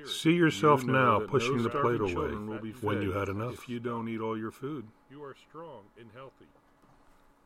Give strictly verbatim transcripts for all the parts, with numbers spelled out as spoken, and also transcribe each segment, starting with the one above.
See yourself You know now that pushing no the plate starving away children will be when fed you had enough. if you don't eat all your food. You are strong and healthy.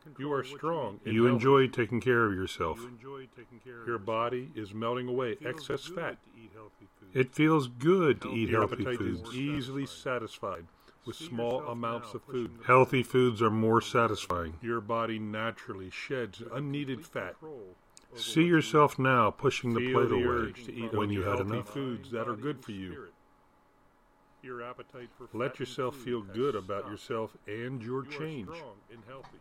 You are strong. and You healthy. enjoy taking care of yourself. Your body is melting away excess fat. It feels good to eat Your healthy appetite foods. is easily satisfied with small amounts of food. Healthy foods are more satisfying. Your body naturally sheds unneeded fat. See yourself now pushing the Feel plate the away urge to eat when you had healthy enough. foods that are good for you. Your appetite for Let fattening yourself food feel has good about stopped. yourself and your You change. are strong and healthy.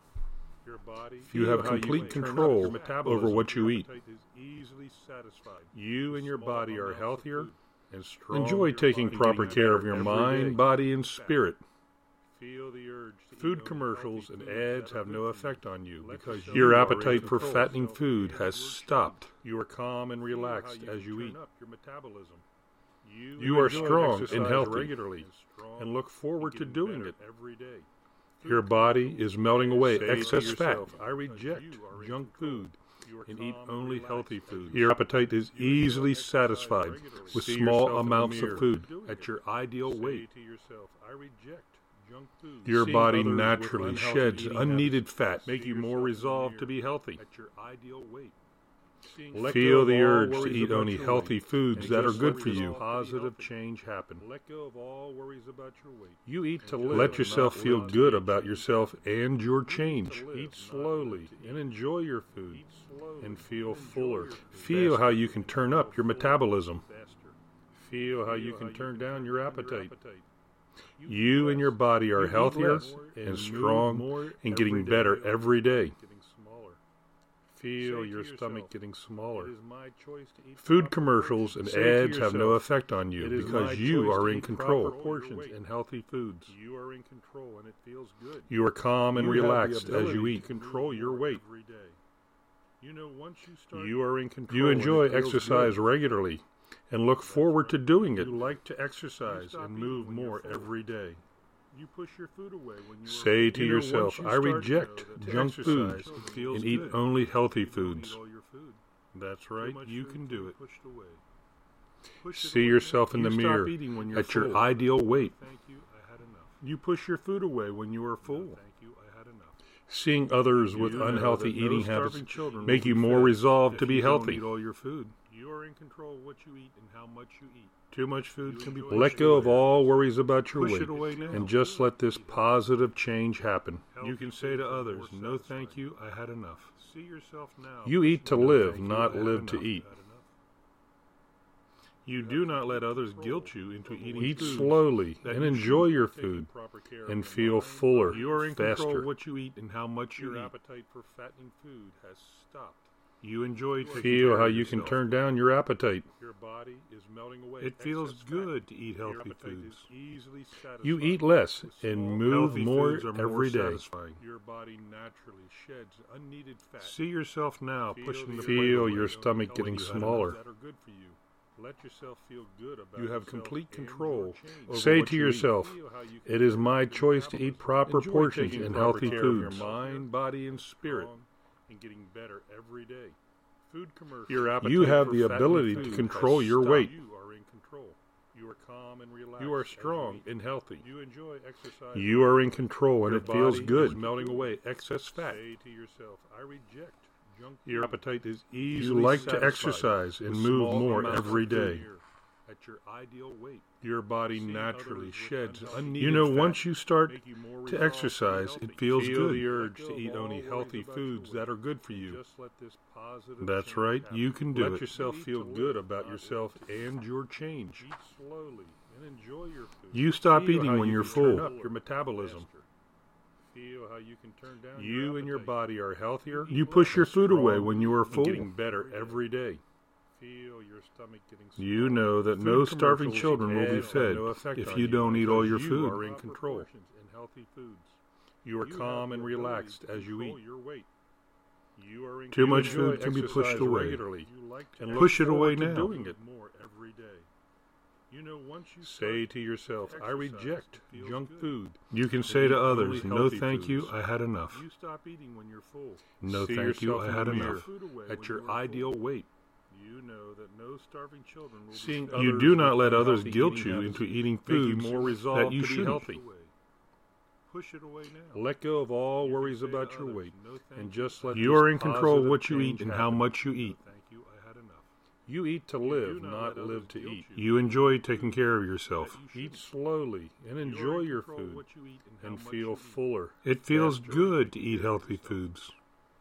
Your body You feel have how complete can turn up control your metabolism. over what you Your eat. appetite is easily satisfied. You and your Small body are amounts of healthier food. and strong. Enjoy Your taking body proper getting care of better your every mind, day. body, and spirit. Feel the urge to eat Food only commercials healthy and foods ads that are have good no for you. effect on you Let because yourself your feel appetite the for control fattening yourself food and has your stopped. change. You are calm and Feel how relaxed you as can you turn eat. up your metabolism. You, You are enjoy strong and exercise healthy regularly and look forward to getting doing better it. every day. Your body is melting away Say to excess fat. yourself, I reject junk food and eat only healthy foods. Your appetite is easily satisfied with See small yourself in the amounts of mirror food doing at it. your ideal Say weight. to yourself, I reject junk food. Your Seeing body others with naturally unhealthy sheds eating unneeded habits fat, see make you yourself more in the resolved to mirror be healthy. at your ideal weight. Seeing Let feel Feel the the urge urge to to eat eat only only healthy foods that are good for you. Positive change happen. Let go of all worries about your weight. You eat to And live. Let yourself not feel live to good eat. about yourself and your Eat to change. live, Eat not slowly live to and eat. enjoy your food Eat slowly and feel enjoy fuller. your food. Feel how Faster. you can turn up your metabolism. Faster. Feel how Feel you how can turn down turn your down appetite. You, You and your body are You eat healthier less and move strong more and every getting day. better every day. Getting smaller. Feel Say to your yourself, stomach getting smaller. It is my choice to eat Food proper commercials portions. and Say to ads have no yourself, effect on you it is my because you choice are to in eat control. proper Portions weight. and healthy foods. You are in control and it feels good. You are calm and You have the relaxed as ability you to eat. control your weight every day. You know, once you start, You are in control. You You and enjoy it feels exercise good. regularly and look forward to doing it. You like to exercise stop and eating move when you're more full. every day. You push your food away when you are Say full. to You know, yourself, once you I start, reject you know, that to junk exercise, foods it feels and eat good. only healthy You don't foods. eat all your food. That's Too right, much you food can can do be it. pushed away. Push it See away yourself now. in the You stop mirror eating when you're at your full. ideal weight. Thank you, I had enough. You push your food away when you are No, full. thank you, I had enough. Seeing others with You know unhealthy that no eating starving habits children make will you be more fed resolved if to be you don't healthy. eat all your food. You are in control of what you eat and how much you eat. Too much food You can be enjoy Let it. go of all worries about your Push weight it away now. and just let this positive change happen. You can say to others, no thank you, I had enough. See yourself now. You eat to No, live, thank you, not I had live to enough. eat. I had enough. You do not let others guilt you into eating. Eat foods slowly that and you enjoy should your be taking food proper care of and your feel mind, fuller, body, You are in control faster. of what you eat and how much you Your eat. appetite for fattening food has stopped. You enjoy taking Feel care how of you can yourself. turn down your appetite. Your body is melting away. It feels excess fat. good to eat Your healthy appetite foods. is easily satisfied. You eat less with and small, move healthy more foods are more every day. satisfying. Your body naturally sheds unneeded fat. See yourself now Feel pushing the the plate feel away your stomach when getting you had smaller. enough that are good for you. Let yourself feel good about You have yourself complete and control your change. over Say what to you eat. yourself, Feel how you can It is turn my up your choice to eat metabolism. proper Enjoy portions taking and proper healthy care of foods. your mind, body, and spirit, and getting better every day. Food commercials. Your appetite You have for the fattening ability food to has control your stopped. weight. You are in control. You are calm and relaxed. You are as you strong eat. and healthy. You enjoy exercise. You are in control and Your it feels body good. is melting away excess fat. Say to yourself, I reject junk food. Your appetite is You easily like satisfied to exercise and with move small more amounts every of day. food. At your ideal weight. Your body Seeing naturally others with sheds unhealthy unneeded You know, fat. once you start Make you more to resolved be exercise, healthy. it feels Feel good. the urge Let to go eat of all only worries healthy about foods your that are weight. good for And you. Just let this positive That's change right, happen. you can do Let it. yourself You eat feel to good live, about not yourself live to and your change. Eat slowly and enjoy your food. You stop Feel eating how when you you're can turn full. up your metabolism. Feel how you can turn down You your and your appetite. body are healthier. You push your food away strong, when you are and full. getting better every day. Feel your stomach getting You smaller. know that Food no starving commercials children will be ads have fed no effect if on you don't eat all your because food. You are in control. And healthy foods. You are You calm have and the ability relaxed to as you control eat. your weight. You are in Too much control. food can be Exercise pushed away. regularly. You like to And push look it away forward to now. doing it. More every day. You know, once you Say start to yourself, I exercise, reject it feels junk good. food. You can and say eat to only others, no healthy thank you, foods. I had enough. You stop eating when you're full. No See thank you, yourself I in had the enough. mirror Food away At when your you are ideal full. weight. You know that no starving children will Seeing be others fed. You do not let with others unhealthy guilt eating you habits. into eating Make you foods more resolved that you to be shouldn't. healthy. Push it away now. Let go of all You can worries say to about your others, weight no thank and just let You this are in control of positive what you eat change and how happen. much you eat. No, thank you, I had enough. You eat to You live, do not not let live others to guilt eat. you. You enjoy taking care of yourself. That you Eat shouldn't. slowly and You are enjoy in your control of food what you eat and how and much feel you eat. fuller. It feels faster. good to eat healthy foods.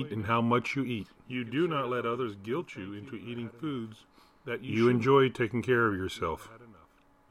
eat and how much you eat. You do not let others guilt you into eating foods that you enjoy taking care of yourself.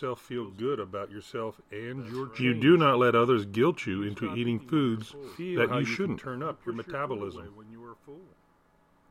yourself feel good about yourself and your right. You do not let others guilt you into Stop eating eating foods full. that how you can shouldn't. turn up Your your metabolism. food away when you are full.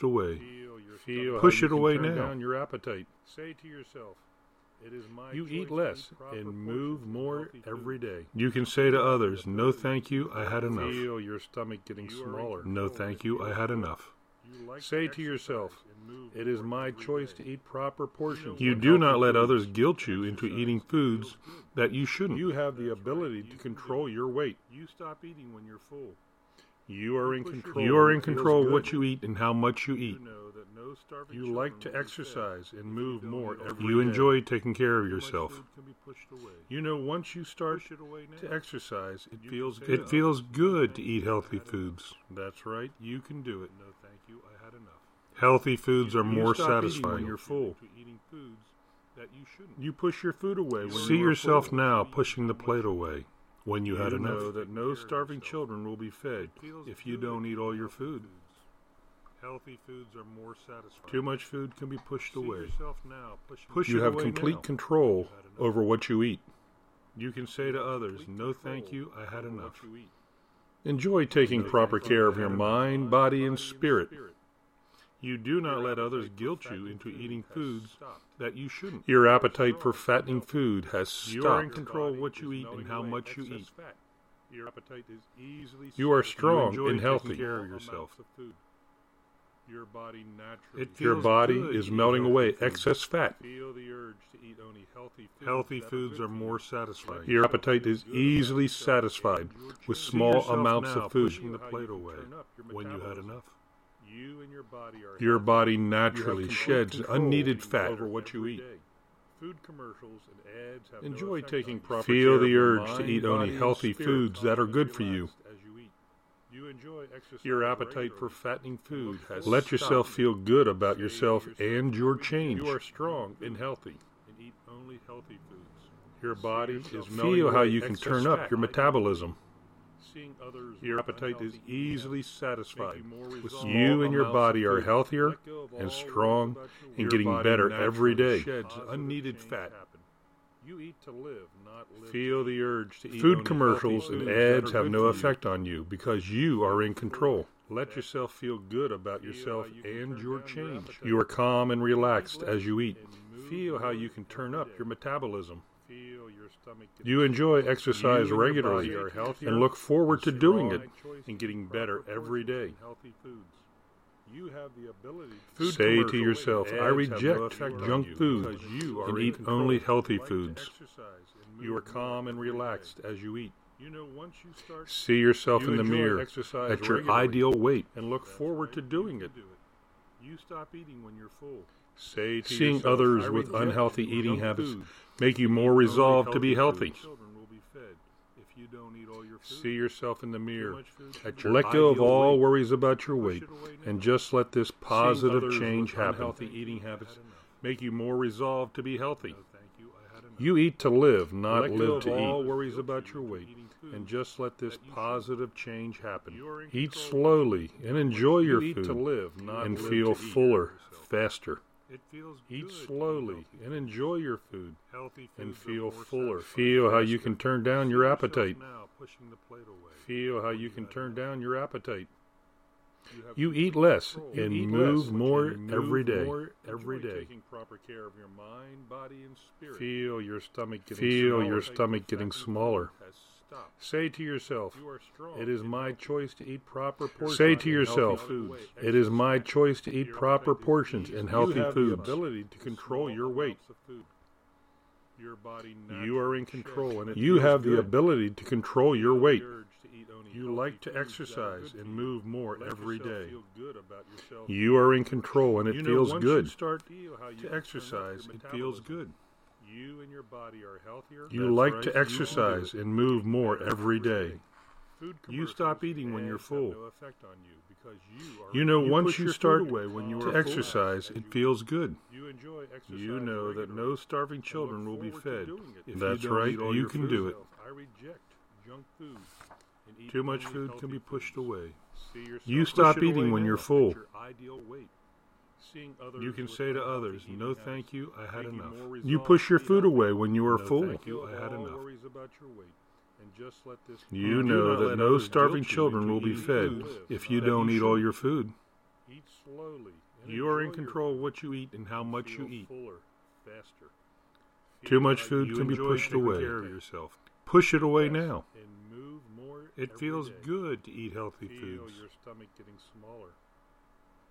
pushed away. Feel your Feel stomach. Push how it you away can turn now. down your appetite. Say to yourself, it is my You choice eat to less proper and portions move of more healthy food. every day. You can say to others, no thank you, I had enough. Feel your stomach getting No smaller. thank you, I had enough. Say to yourself, it is my choice to eat proper portions. You do not let others guilt you into eating foods that you shouldn't. You have the ability to control your weight. You stop eating when you're full. You are in control. You are in control of what you eat and how much you eat. You like to exercise and move more every day. You enjoy taking care of yourself. You know, once you start to exercise, it feels good. It feels good to eat healthy foods. That's right. You can do it. No, thank you. I had enough. Healthy foods are more satisfying. When you're full. You push your food away. See yourself now pushing the plate away. When you had enough. You know that no starving children will be fed if you don't eat all your food. Healthy foods are more satisfying. Too much food can be pushed away. Now, Push you have complete now. control over what you eat. You can say to others, no thank you, I had enough. Enjoy taking proper care of your mind, body, and spirit. You do not let others guilt you into eating foods that you shouldn't. Your appetite for fattening food has stopped. You are in control of what you eat and how much you eat. Your appetite is easily. You are strong and healthy. Care of yourself. Your body naturally. It Your body is melting away excess fat. Feel the urge to eat only healthy foods. Healthy foods are more satisfying. Your appetite is easily satisfied with small amounts of food. Pushing the plate away when you had enough. You and your body are Your body naturally sheds unneeded fat over what you eat. Food commercials and ads have Enjoy no taking on proper Feel the urge to eat only healthy foods that are good for you. You enjoy your appetite for fattening food has Let stopped. yourself feel good about yourself and your change. You are strong and healthy and eat only healthy foods. Your body is Feel how you can turn up your metabolism. Seeing others your appetite is easily satisfied. You and your body are healthier and strong and getting better every day. Sheds unneeded fat. You eat to live, not live. Feel the urge to eat. Food commercials and ads have no effect on you because you are in control. Let yourself feel good about yourself and your change. You are calm and relaxed as you eat. Feel how you can turn up your metabolism. You enjoy exercise regularly and look forward to doing it and getting better every day. You have the ability. Food Say to yourself, I reject junk food and eat only healthy foods. You are calm and relaxed as you eat. You know, once you start, See yourself you in the mirror at your ideal weight and look forward to doing it. You stop eating when you're full. Say to Seeing yourself, others with unhealthy eating habits make you more resolved to be healthy. See yourself in the mirror. Let go of all worries about your weight and just let this positive change happen. Eating habits make you more resolved to be healthy. You eat to live, not let live to eat. All worries about your weight and just let this positive change happen. Eat slowly and enjoy your you food to live, not and live feel to fuller, faster. It feels Eat good slowly and enjoy your food Healthy and foods feel are more fuller. satisfying. Feel how you can turn down your appetite. Now, pushing the plate away. Feel how you can turn down your appetite. You, have You eat less control. and You eat move less, more and move every day. more Every Enjoy day. Taking proper care of your mind, body, and spirit. Feel your stomach getting Feel smaller. your stomach getting smaller. Has stopped. Say to yourself, You are strong. it is and my healthy. choice to eat proper portions. Say Say to to yourself, yourself, it is my choice to eat Your proper appetite is portions easy. and You healthy have foods. the ability to control your weight. Your body You are in naturally control, sheds. and It you feels have the good. ability to control your weight. Urge to eat only You healthy like to foods that are exercise good and for you. move more Let every yourself day. feel good about yourself. You are in control, and it You know, feels once good You start feel how you to can turn up exercise. your It feels metabolism. good. You and your body are healthier. You That's like right. to You can do exercise it. and move more Better every day. Food You stop commercials eating when and you're ads have full. no effect on you because you are You know, you once push you your start food away when you to are full. exercise, As it you feels good. You enjoy exercise You know that regularly. no starving children will be Look forward fed. to doing it. If That's you don't right, eat all you your can food, do it. I reject junk food and eat Too much only food healthy can be pushed foods. away. See yourself- You push stop it eating away when now you're at full. your ideal weight. Seeing others You can with say to unhealthy others, eating no habits thank you, I had make you enough. more You resolved push your to be food healthy. away when you are No full. thank you, I had All enough. worries about your weight and just let this You do know not that let no others starving guilt you children into will be eating fed foods if that you don't eat all shouldn't. your food. Eat slowly and You are in enjoy your control of food. what you eat and how much you Feel eat. fuller, faster. Too Feel much how food you can be enjoy pushed taking away. care of yourself. Push it away Yes, now. and move more It every feels day. good to eat healthy Feel foods. your stomach getting smaller.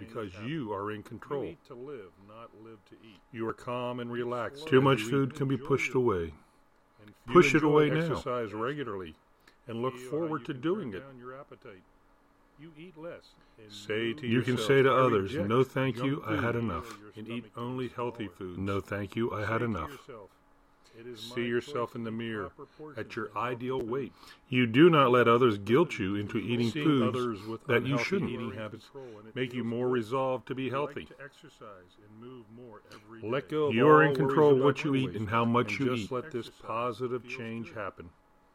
because you are in control. You eat to live, not live to eat. You are calm and relaxed. Flow Too as much you food eat. can be Enjoy pushed your away. food and Push it away now. Exercise regularly and look forward to doing it. You eat less. Say to you can say to others, no thank you, I had enough. And eat only healthy foods. No thank you, I had enough. See yourself in the mirror at your ideal weight. You do not let others guilt you into eating Seeing foods others with that you unhealthy shouldn't. eating habits make you more resolved to be healthy. Let go of You are all in control of worries what about you eat weight and how much you just eat. let this positive change happen.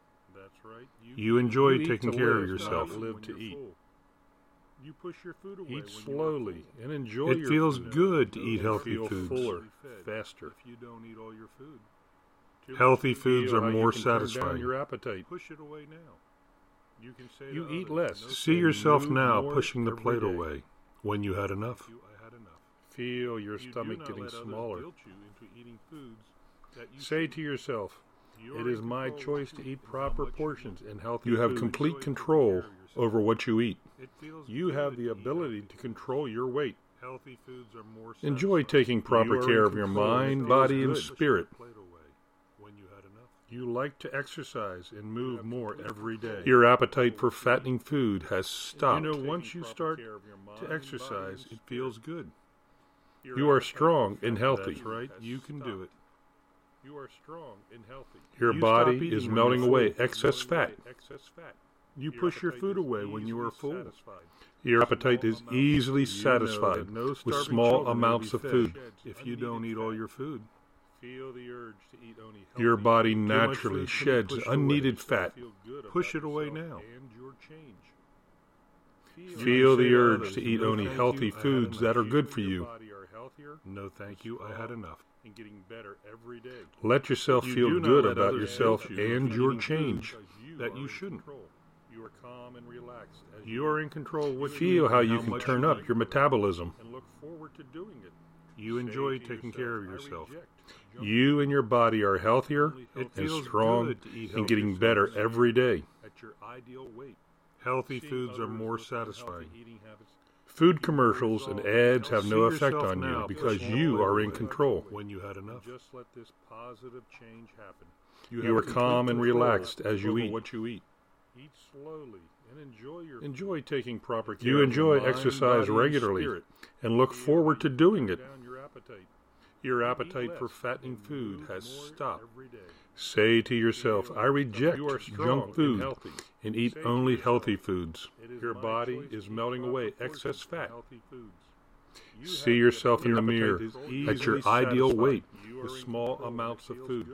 You enjoy You eat taking to care live, of yourself. not live to eat. You push your food away. Eat slowly and enjoy It your feels food. good to eat And healthy feel foods. fuller, faster. If you don't eat all your food. Healthy foods Feel are how more you can turn down satisfying. your appetite. Push it away now. You can say You to eat others, less. See yourself Move now more pushing the every plate day. away when you had enough. Feel your You do stomach not getting let others smaller. guilt you into eating foods that you Say shouldn't. to yourself, You it are is in my control of choice what to you eat eat and how proper much you portions eat. and healthy You foods. have complete control over what you eat. It feels You have good the to eat ability healthy to foods. control your weight. Healthy foods are more Enjoy satisfying. taking proper You are care in of your control. It mind, feels body, and good. spirit. Push the plate away when you had enough. You like to exercise and move more every day. Your Your appetite for fattening food has stopped. You know, once you start to exercise, it feels good. You You are strong and healthy. That's right. You can do it. You are strong and healthy. Your You body stop eating is when melting you're away full. excess fat. You Your push your appetite food is away when you are full. easily satisfied. Your appetite is easily You know satisfied that no with starving small children will amounts be of fed food. if you don't eat all your food. Feel the urge to eat only Your healthy body food. naturally Too much food can be sheds pushed unneeded away. fat. Feel good Push about it away yourself now. and your change. Feel You the say to urge others, to eat "No, only thank healthy you, I had foods that enough." are good for Your you. body are healthier No, thank you, I had enough. and getting better every day. Let yourself You feel do not good let about others yourself guilt you and into your eating change foods that are you in shouldn't. control. You are calm and relaxed as You are in control of what you Feel eat how and you how can much turn you up eat. your metabolism and look forward to doing it. Say You enjoy to taking yourself, care of "I yourself. reject You and your body are healthier It and feels strong good to eat and healthy getting foods better every day. at your ideal weight. Healthy Seeing foods are others more with unhealthy satisfying. eating habits Food commercials and ads have See no effect yourself on you now because pushing the you plate are in away control when you had and enough. just let this positive change happen. You You are have calm complete and control relaxed as you over eat. what you eat. Eat slowly and enjoy your Enjoy taking proper care You of your enjoy mind, exercise body, and regularly spirit. and look forward to doing it. Down your appetite. Your Your appetite appetite for for fattening fattening food food has has stopped. stopped. Say to yourself, I reject You are strong junk and food healthy. and eat Say to only yourself, healthy foods. Your body is melting away excess fat. See yourself in the mirror at your ideal weight with small amounts of food.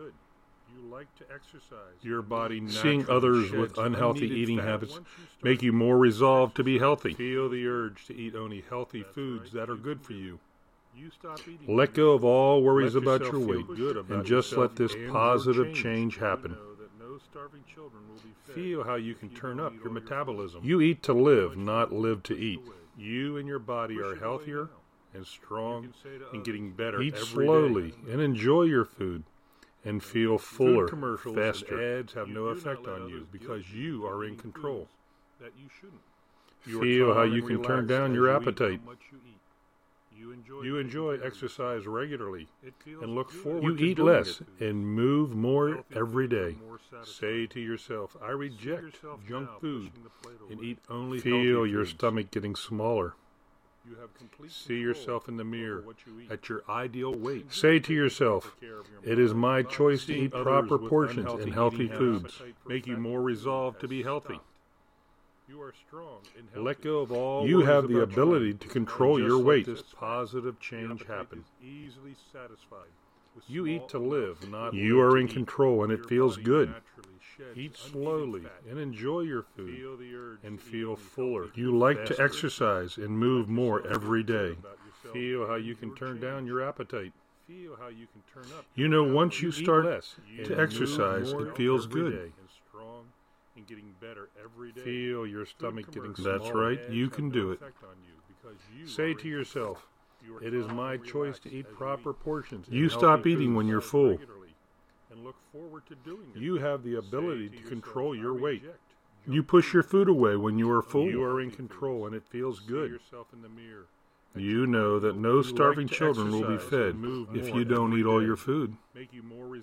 Your body Seeing naturally others sheds with unhealthy unneeded eating fat. habits make you more resolved to be healthy. Feel the urge to eat only healthy foods that are good for you. Let go of all worries Let about yourself your feel weight good about and just yourself let this and your positive change. change You happen. know that no starving children will be fed Feel how you if can you turn don't up eat your all your metabolism. food. You eat to live, How much not food live to pushed eat. away. You and your body Push are it away healthier now. and You strong can say to and others, getting better Eat every slowly day. And enjoy your food and feel fuller, Food commercials faster. and ads have You no do not effect let on you others because guilt you are in eating control. foods That you shouldn't. You Feel how you can turn down your appetite. You enjoy, You enjoy exercise regularly and look forward You to eat doing less it. and move more Healthy every foods are day. more satisfying. Say to yourself, I reject yourself junk now food pushing the plate and away. eat only Feel healthy your foods. stomach getting smaller. You have complete See control yourself in the over mirror what you eat. at your ideal weight. Enjoy Say to taking yourself, proper care of your it is mind, my body, choice to seeing eat others proper with portions unhealthy and healthy eating foods, habits make you for more fattening resolved food to be has healthy. stopped. You are strong and healthy. Let go of all You worries have the about your ability weight to and control just your let weight. this positive change Your appetite happen. is easily satisfied with You eat to small live, amounts not of You food are to in eat. control, and it Your feels body good. naturally sheds Eat unneeded slowly fat. and enjoy your food Feel the urge and to eat feel only fuller. healthy You foods like faster. to exercise and move Let more yourself every feel day. good about yourself Feel how and you can your turn down change. your appetite. Feel how you can turn up You your know, once metabolism. you eat start less and to move exercise, more it feels every good. day and strong and getting better every day. Feel your stomach getting commercials smaller. That's and right, ads you have can no do it. effect on you because you Say are to in control. yourself, You are it is calm my and choice to relaxed eat as proper you eat. portions. You and stop healthy eating foods when you're full. regularly and look forward to doing it. You have the Say ability to to yourself, control I your weight. reject You junk push food your food away when you are and full. eat You are in healthy control, foods. and it feels See good. yourself in the mirror at You your know that ideal no weight. starving You like to children will be exercise fed and move if more you don't every eat all day. your food. Make you more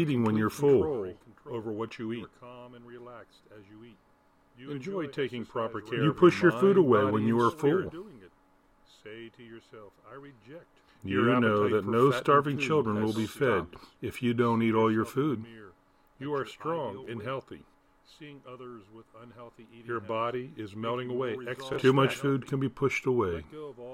eating when you're full over what you eat. Calm and relaxed as you eat. You enjoy taking proper care. You push your food away when you are full. Say to yourself, I reject. You know that no starving children will be fed if you don't eat all your food. You are strong and healthy. Seeing others with unhealthy eating Your body is melting away excess. Too much food can be pushed away.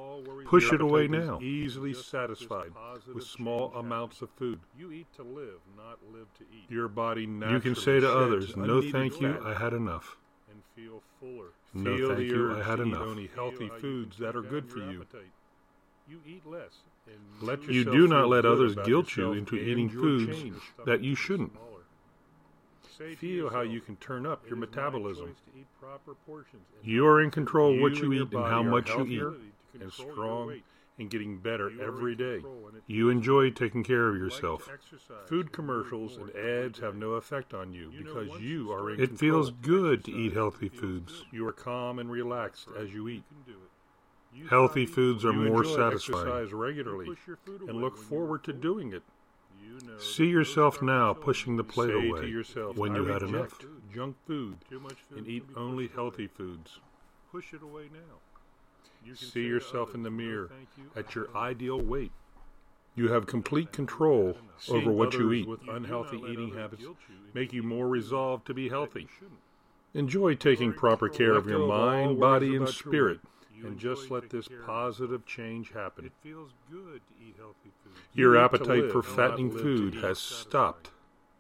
Push it away now. Easily satisfied with small amounts of food. You eat to live, not live to eat. Your body naturally You can say to others, sheds no unneeded thank you, fat I had enough. and feel fuller. No Feel thank the you, urge I had to eat enough. only healthy Feel how you foods can that are turn good down for your you. appetite. You eat less. And Let move You yourself do not feel let good others about guilt you yourself into and eating your foods change. that you shouldn't. Smaller. Say to Feel how yourself, you can turn up "It your is my metabolism. choice to eat proper portions and You are in control of You what and you your eat and body how are much you healthier eat, and and control your strong weight. and getting better You are every in day. control and it You feels enjoy taking care of good. yourself. Like to exercise Food and move commercials more and every ads day. have no effect on you You know, because once you you are start in to It feels control, good to exercise eat healthy feels foods. good. You are calm and relaxed That's right. as you eat. You can do it. You Healthy stop foods eating are when you more enjoy satisfying. exercise regularly You push your food and away look when you forward are to full. doing it. You know See that no yourself starving now children pushing the will be plate Say away to yourself, when I you had reject enough. junk food Too much food and can eat be only pushed away. healthy foods. Push it away now. You can say See to yourself in others, the "No, mirror thank you, I at your had enough." ideal weight. You have complete control over Seeing what you others eat. with You do unhealthy not let eating others habits guilt you into make you eating more foods resolved to be that you healthy. shouldn't. Enjoy taking proper care Let of your go of all mind, worries body, and about your spirit, You and enjoy just let taking this care of positive change happen. It feels good to eat healthy foods. Your You eat to appetite live, for not fattening live to food eat. has stopped.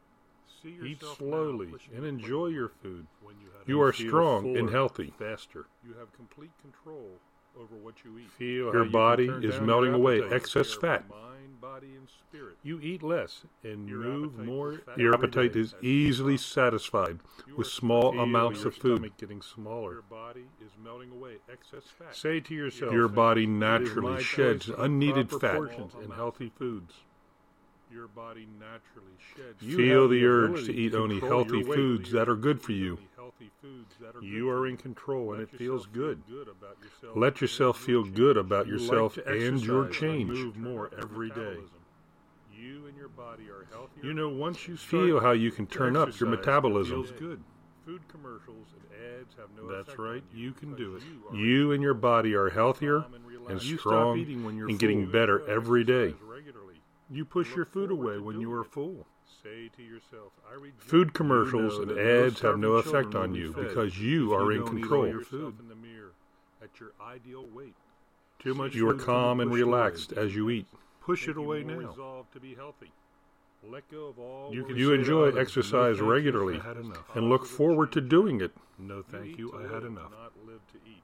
See Eat yourself now slowly pushing and the enjoy plate your away food. when you had You enough. are feel strong and fuller. healthy. Faster. You have complete control over what you eat. Feel Your how you body can turn is down melting your away appetite. excess Take care of fat. your mind, body, and spirit. You eat less and Your move appetite more. for fat Your every appetite day. is easily satisfied You with are small Feel amounts your of food. stomach getting smaller. Your body is melting away excess fat. Say to yourself, Your body "It is naturally my sheds choice to eat unneeded proper fat. portions and healthy foods." Your body naturally sheds. You Feel have the the urge ability to to eat only control healthy your weight. foods that are good for you. Only healthy foods that are You good are for in control and Let it feels yourself feel good. good about yourself Let yourself and feel your good change. about You yourself like to and your exercise change. and move more Turn up every your day. metabolism. You and your body are healthier. You know, once you start Feel how you can to turn up your exercise, metabolism. It feels good. Food commercials and ads have no That's effect right. on You can do it. because are You and your body are healthier calm and and relaxed. You stop strong eating when you're and getting full. better Enjoy every day. exercise regularly. You push Look your food forward away to when you doing are it. full. Say to yourself, I reject Food commercials You know and that no ads have no starving effect children on will be you fed because you if are you in don't eat all control. your yourself food. in the mirror at your ideal weight. Too much You are food can be calm and pushed away. relaxed as you eat. Push Make it you away more now. resolved to be healthy. Let go of all You can worries You say about to enjoy others, exercise "No, thank you, regularly I had enough." and look forward to doing it. No, thank eat you, to I had live, enough. not live to eat.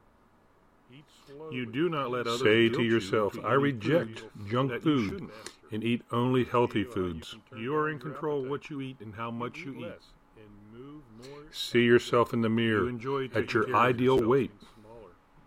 Eat slowly. You do not let others Say guilt to you yourself, into I eating reject food junk that you food shouldn't. and eat only healthy Feel how you foods. can turn You are down in your control of appetite. what you eat and how much you eat. less and move more See yourself in the You mirror enjoy taking at your care of ideal yourself. weight. smaller.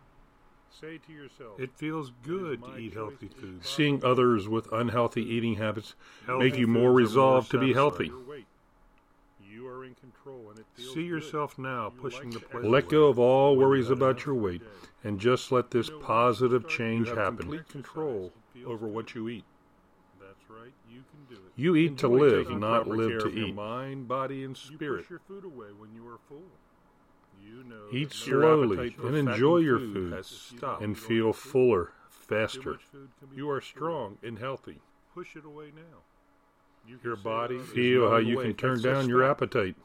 Say to yourself, It feels good my to eat choice healthy to eat foods. Seeing others with unhealthy eating habits Healthy make you foods more are resolved to be satisfying. healthy. your weight. You are in control and it feels See good. yourself now You pushing like the to plate Let away go of all when you worries had about enough. your weight and just let this positive You change have happen. complete control over what you eat. That's right. You can do it. You eat to Enjoy live, taking not proper live care to of your eat. mind, body, and You spirit. push your food away when you are full. You know Eat that no Your slowly appetite for and fattening enjoy your food food has stopped. and feel fuller, Too faster. much food can be You are pushed away. strong and healthy. Push it away now. You Your can say body to others, Feel how melting you away can turn excess down your fat. appetite.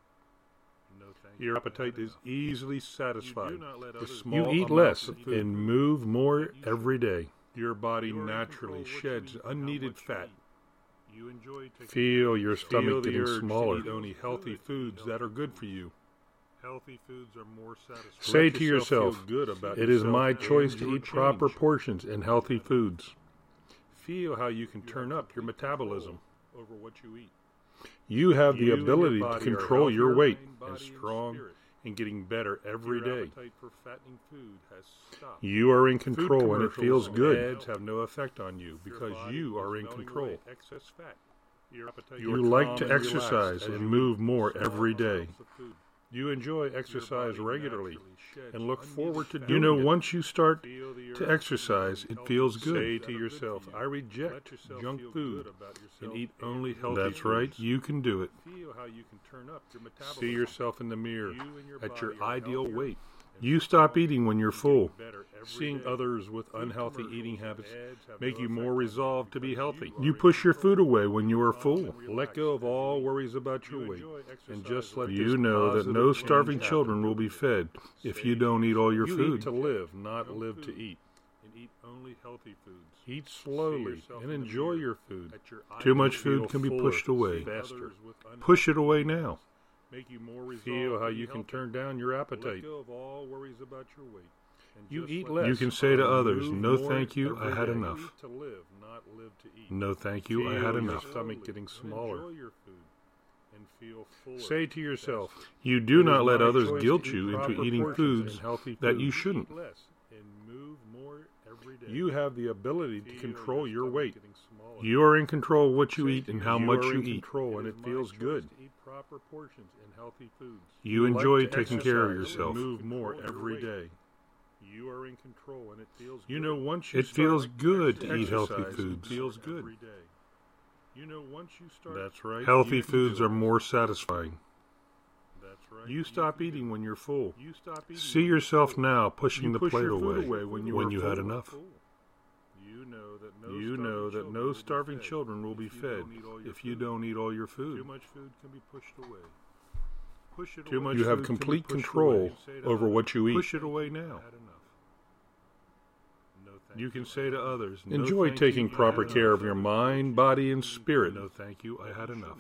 no thank Your you, appetite I had is enough. easily You satisfied do not let with others small You eat amounts less of food. and move more every day. Your body You are in naturally control of what you sheds eat and how unneeded much you fat. eat. You enjoy taking Feel care of your yourself. stomach Feel the getting urge smaller. to eat only healthy Good. foods that are good for you. Healthy foods are more satisfying. Say Let to yourself yourself, feel good about It is yourself my and choice to your eat proper change. portions and healthy foods. Feel how you can You turn have up your complete control metabolism. over what you eat. You have the You and your ability to body are control your healthier, weight Mind, body, and and strong spirit. and getting better every Your day. appetite for fattening food has stopped. You are in Food control and it commercials feels and good. ads have no effect on you Your because body you is are in melting control. away excess fat. Your appetite You You are like calm to and relaxed exercise as and you move eat. more Small every day. amounts of food. You enjoy Your exercise body regularly naturally sheds and look unneeded forward to fat. You doing know, it. once you start Feel the urge to eat exercise, it healthy feels foods good. Say that to are good yourself, for you. I reject Let yourself junk feel food good about yourself and eat and only your healthy That's foods. right, you can do it. Feel how you can turn up your metabolism. See yourself in the mirror You and your at your body are ideal healthier weight. You stop eating when you're full. Seeing others with unhealthy eating habits make you more resolved to be healthy. You push your food away when you are full. Let go of all worries about your weight, and just let you know that no starving children will be fed if you don't eat all your food. You eat to live, not live to eat. And eat only healthy foods. Eat slowly and enjoy your food. Too much food can be pushed away. Faster. Push it away now. Make you more resolved. Feel how you can turn down your appetite. Let go of all worries about your weight. You eat less. You can say to others, "No, thank you, I had enough." Eat to live, not live to eat. No, thank you, I had enough. Stomach getting smaller. Enjoy your food and feel fuller. Say to yourself, you do not let others guilt you into eating foods that you shouldn't. You have the ability to control your weight. You are in control of what you eat and how much you eat, and it feels good. Proper portions in healthy foods. You enjoy taking care of yourself. Move more every day. You are in control, and it feels good. You know, once you it feels good to eat healthy foods. It feels good every day. You know, once you start. That's right. Healthy foods are more satisfying. That's right. You stop eating when you're full. You stop eating. See yourself now pushing the push plate your away, food away when you, when were you full. had enough. You know that no you starving know that children no will starving be fed children will be if you fed don't eat all your if you food. don't eat all your food. Too much food can be pushed away. Push it Too away. much you have food can be complete pushed control away. over what you eat. Push it away now. No, thank You can say to others, "No, enjoy thank taking you, I proper had care enough." of your mind, body, and spirit. No, thank you, I had enough.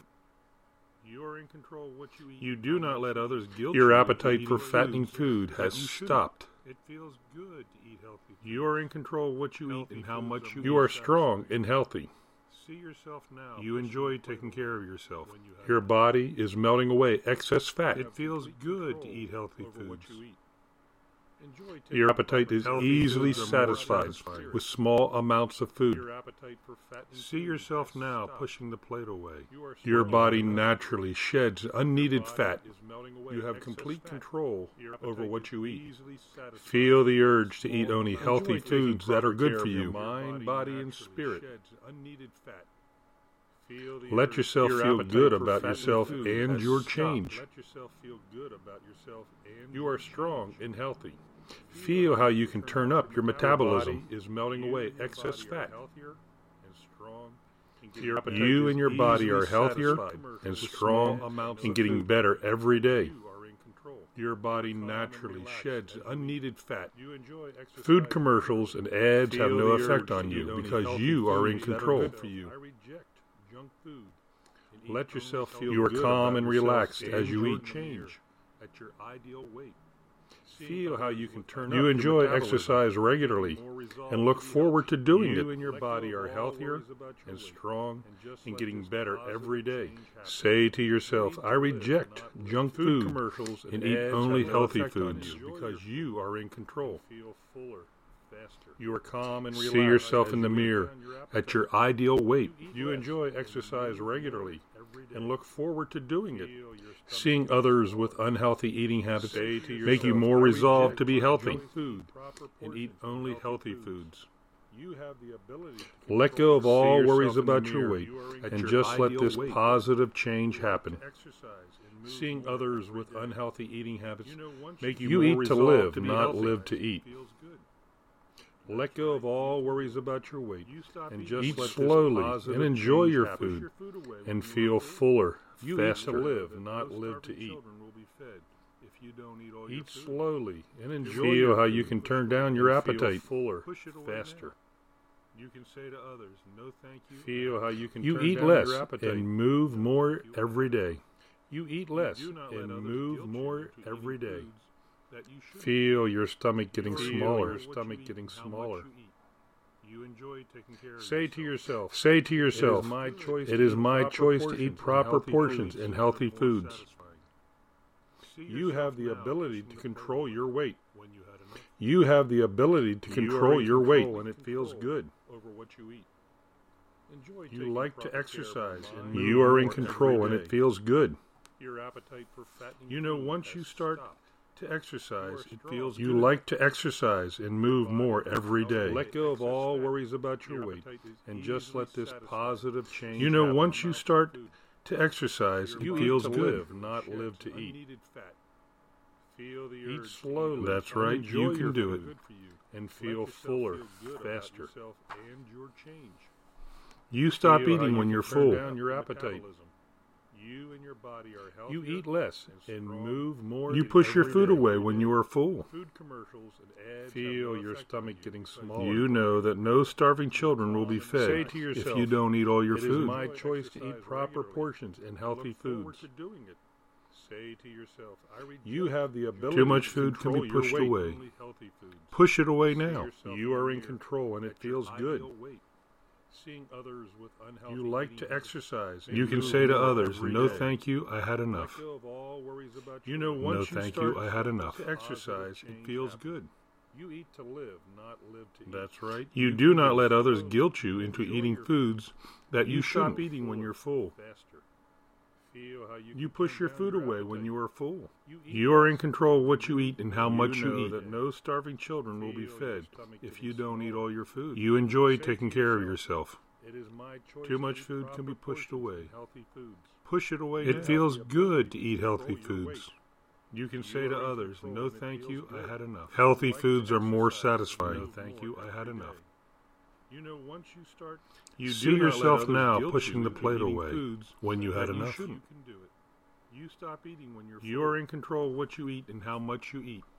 You are in control of what you eat. You do not let others guilt Your you appetite into for eating fattening foods food that has you shouldn't. stopped. It feels good to eat healthy. You are in control of what you eat Healthy and how foods much are you You eat. are strong and healthy. See yourself now. You enjoy taking care of yourself. when you have Your body is melting away excess fat. It feels complete good to control eat healthy over what foods. you eat. Enjoy taking Your appetite proper is healthy easily foods are more satisfied satisfying. with small amounts of food. Your appetite for fattening See food yourself has now stopped. pushing the plate away. You are Your strong body and naturally sheds unneeded body fat. is melting away You have excess complete fat. control Your over appetite what is you eat. easily satisfied. Feel the urge to eat Small only amounts. healthy Enjoy taking foods that are proper good care for of your you. mind, body, and naturally spirit. sheds unneeded fat. Feel the Let urge. yourself Your feel appetite good for about fattening yourself food and has your stopped. change. Let yourself feel good about yourself and You are strong and healthy. Feel how you can turn up your metabolism. Your body is melting You away and your excess body are fat. healthier and strong and Your appetite You is and your body easily are healthier satisfied and with strong small amounts and of getting food. better every day. You are in control. Your body Calm and naturally relaxed sheds as you unneeded fat. You enjoy exercise. Food commercials and ads have Feel no the effect urge on to you eat only because healthy you are in foods that are control. good for you. I reject junk food. and eat Let only yourself healthy feel You are good calm about and yourself relaxed and as you your eat. change at your ideal weight. Feel how you can turn up You your enjoy metabolism. exercise regularly more resolved and look to be forward to doing You it. and your Let go body of are all healthier worries about your and weight, strong and just and let getting this better positive every day. change happen. Say to yourself, Eat I to live, reject not junk Food food commercials and eat ads only have no healthy effect on foods. you because you are in control. Feel fuller, faster. You are calm and relaxed. See yourself as in the you eat. mirror at your ideal weight. You enjoy exercise regularly Every day. and look forward to doing it. Feel your stomach Seeing others with unhealthy eating habits Say to make you yourself, more I resolved to be reject healthy. junk food proper and eat portions of only healthy foods. foods. You have the ability to Let control go of See all yourself worries in the about your mirror weight You are in at and your just let ideal this weight. positive change You like happen. to exercise and move Seeing more others every with day. unhealthy eating habits You know, once make you, You more eat to resolved live, to be not healthy. live to eat. feels good. Let go of all worries about your weight You stop and eating. just Eat let this slowly positive and enjoy change your happen. Push food your food away when and you feel are full. fuller, You eat to faster. live, That not no live to starving eat. children will be fed if you don't eat all your Eat food. slowly and enjoy Feel your how food you can turn down your and feel appetite. fuller, Push it away faster. now. You can say to others, no thank you. Feel how you can You turn eat down less your appetite. and move more every day. You eat less Do not let and others move guilt more you into every eating day. foods that you shouldn't. Feel your stomach getting Feel smaller. your stomach getting How much smaller. you eat. You enjoy taking care of Say to yourself. yourself, Say to it yourself, is my choice, it to is eat my proper choice to portions eat and proper healthy portions foods. and healthy More foods. satisfying. See You yourself have the now ability pushing to the control plate your weight. when you had enough. You have the ability to You are control in your weight. control and it feels good. Over what you eat. Enjoy You taking like to proper care of exercise your and mind, You are in more control every and day. it feels good. Your appetite for fattening You know, food once has you start stopped. to exercise, You are it strong. feels You good. like to exercise and move more every day. Let go of all Excess fat. worries about your Your weight appetite is and just easily let this satisfied. positive change You know, happen. once you start Food. to exercise, Your it You body feels eat to good. live, not sheds live to eat. unneeded fat. Feel the Eat urge. slowly. That's right, Enjoy you can your do food. it. Good for you. And Let feel yourself fuller, feel good about faster. yourself and your change. You stop Feel how eating you when can you're turn full. down your appetite. Metabolism. You and your body are healthier. You eat less and and strong. move more. You push your every food day. away when you are full. Food commercials and ads have Feel no your effect stomach on you getting because smaller. You know that no starving children will be fed Say to if yourself, you don't eat all your It is food. my choice to eat Exercise proper regularly. portions and healthy Look forward foods. to doing it. Say to yourself, I reject You have the ability Too much to food can be control your pushed weight. away. only healthy foods. Push it away See now. yourself You in are the in mirror control and it at your feels good. ideal weight. Seeing others with unhealthy You like eating to habits. exercise. You and can move say to more others, every no day. thank you, I had Let enough. go of all worries about You your know, weight. once No, you thank start you, I had enough. to exercise, it Change feels happens. good. You eat to live, not live to eat. That's right. You do not let others slowly. guilt you into Enjoy eating your foods that You you stop shouldn't. eating when you're full. Faster. Feel how you, You can push turn your down food your away when appetite. you are full. You, eat You are in less. control of what you eat and how much you you know eat. that no starving children will be Feel your fed stomach if getting you don't eat smaller. all your food. You enjoy Say to taking care of yourself, yourself. It is my choice Too to much eat food can proper be pushed portions away. and healthy foods. Push it away. It It feels feels good to eat healthy Control your weight. foods. You can You say to are in others, control no and it thank feels you, I good. had enough. Healthy Like to foods are more exercise and satisfying. No move thank more you, I had every enough. day. You know, once you start, You See do not let yourself others now guilt pushing you the into plate eating away foods when you had that you enough. shouldn't. you can do it. You stop eating when you're full. You are in control of what you eat and how much you eat.